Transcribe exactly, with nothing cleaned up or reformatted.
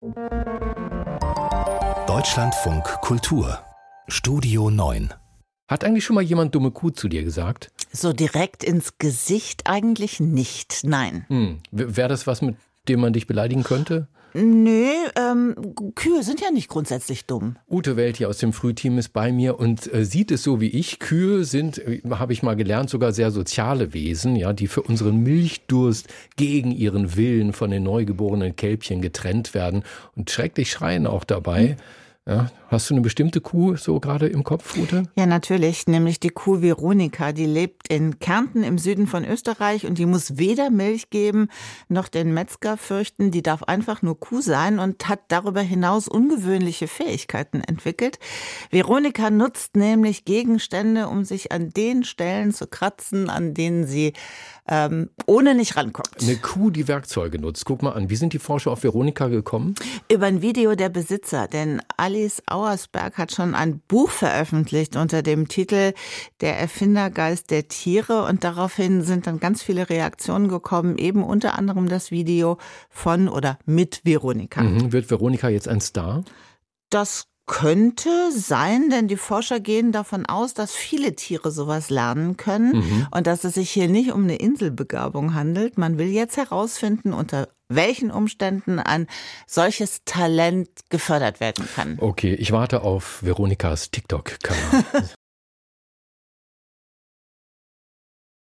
Deutschlandfunk Kultur Studio neun. Hat eigentlich schon mal jemand dumme Kuh zu dir gesagt? So direkt ins Gesicht eigentlich nicht, nein. Hm. Wäre das was, mit dem man dich beleidigen könnte? Nö, ähm, Kühe sind ja nicht grundsätzlich dumm. Ute Welt hier aus dem Frühteam ist bei mir und äh, sieht es so wie ich. Kühe sind, äh, habe ich mal gelernt, sogar sehr soziale Wesen, ja, die für unseren Milchdurst gegen ihren Willen von den neugeborenen Kälbchen getrennt werden und schrecklich schreien auch dabei. Hm. Ja, hast du eine bestimmte Kuh so gerade im Kopf, Ute? Ja, natürlich, nämlich die Kuh Veronika. Die lebt in Kärnten im Süden von Österreich und die muss weder Milch geben noch den Metzger fürchten. Die darf einfach nur Kuh sein und hat darüber hinaus ungewöhnliche Fähigkeiten entwickelt. Veronika nutzt nämlich Gegenstände, um sich an den Stellen zu kratzen, an denen sie ähm, ohne nicht rankommt. Eine Kuh, die Werkzeuge nutzt. Guck mal an, wie sind die Forscher auf Veronika gekommen? Über ein Video der Besitzer, denn Alice Auersberg hat schon ein Buch veröffentlicht unter dem Titel Der Erfindergeist der Tiere und daraufhin sind dann ganz viele Reaktionen gekommen, eben unter anderem das Video von oder mit Veronika. Mhm. Wird Veronika jetzt ein Star? Das könnte sein, denn die Forscher gehen davon aus, dass viele Tiere sowas lernen können mhm. und dass es sich hier nicht um eine Inselbegabung handelt. Man will jetzt herausfinden, unter welchen Umständen ein solches Talent gefördert werden kann. Okay, ich warte auf Veronikas TikTok-Kanal.